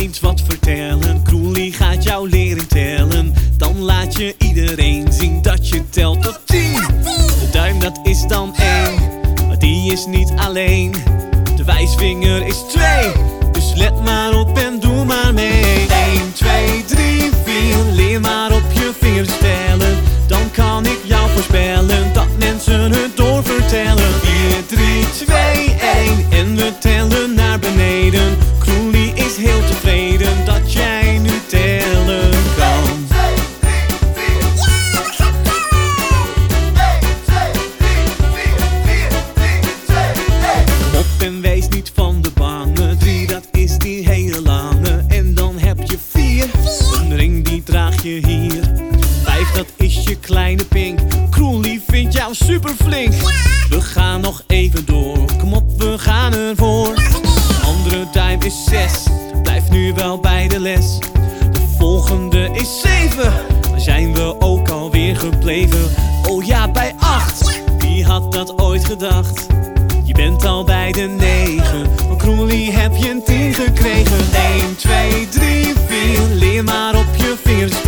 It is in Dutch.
eens wat vertellen. Kroelie gaat jou leren tellen. Dan laat je iedereen zien dat je telt tot 10. De duim dat is dan 1, maar die is niet alleen. De wijsvinger is 2, dus let maar op en doe maar mee. 1, 2, 3, 4, leer maar op je vingers tellen. Dan kan ik jou voorspellen dat mensen het doorvertellen. 4, 3, 2, 1 en we tellen naar beneden. Kroelie is heel tevreden dat jij nu tellen kan. Op en wees niet van de bange. 3, dat is die hele lange. En dan heb je 4, een ring die draag je hier. 5, dat is je kleine pink. Kroelie vindt jou super flink. We gaan nog even door, kom op, we gaan ervoor. De andere duim is 6, blijf nu wel bij de les. De volgende is 7, daar zijn we ook alweer gebleven. Oh ja, bij 8, wie had dat ooit gedacht? Je bent al bij de 9, van Kroelie heb je een 10 gekregen. 1, 2, 3, 4, leer maar op je vingers